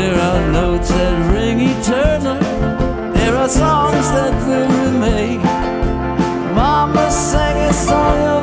There are notes that ring eternal. There are songs that will remain. Mama sang a song of